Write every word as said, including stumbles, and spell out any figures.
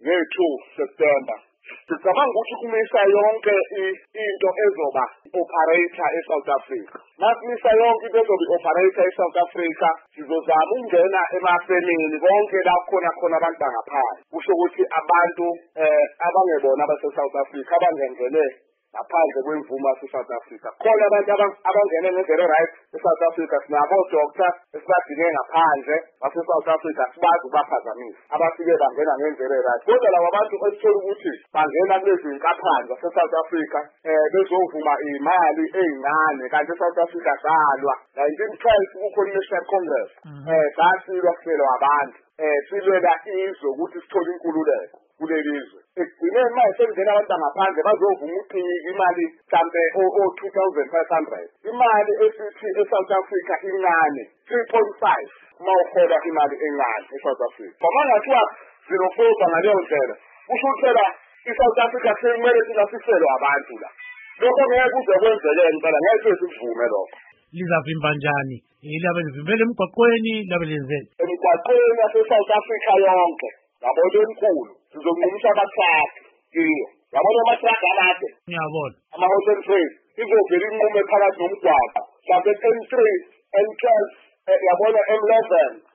nge-two September. Sicabanga ukuthi kumisa yonke into ezoba operator eSouth Africa. Masimisa yonke into ezoba operator eSouth Africa, sizozama ukungena emafemini konke la khona khona abantu bangaphandle. Kusho ukuthi abantu eh abangebona abase-South Africa abangengene ngaphandle kwemvumo yase-South Africa. Khona abantu abangene ngendlela right e-South Africa, sinabo doctor esibadinge ngaphandle base-South Africa sibazi ukubaphazamisa. Abafike bangena ngendlela right. Kodwa labo abantu esithola ukuthi bangena kulezi nkampani zase-South Africa eh bezovuma imali ezincane kanti e-South Africa salwa nineteen twelve kukhona i-National Congress eh sasilwa kuselwa abantu eh silwela izwe ukuthi sithole inkululeko kulelizwe. Ekugcineni manje sengena abantu ngaphandle bazovuma uqiniki imali mhlambe o two thousand five hundred. Imali esithi eSouth Africa incane three point five uma uhola imali encane eSouth Africa. Kwamanje kuthiwa zero four ngaleyo ndlela kusho ukuthi iSouth Africa sekumele sinasiselwe abantu la. Lokho ngeke kuze kwenzeke ngempela, ngeke sivume lokho. Lizavimba njani? Ilabe livimbele emgwaqweni labe lenzeni emgwaqweni yase-South Africa yonke. Yabona enkulu sizonqumisa abathrakhi iyo. Yabona amathrakhi amade. Ngiyabona. Ama-Houghton Train izovela inqume phakathi nomgwaqo. Mhlawumbe N three, N twelve, yabona M eleven.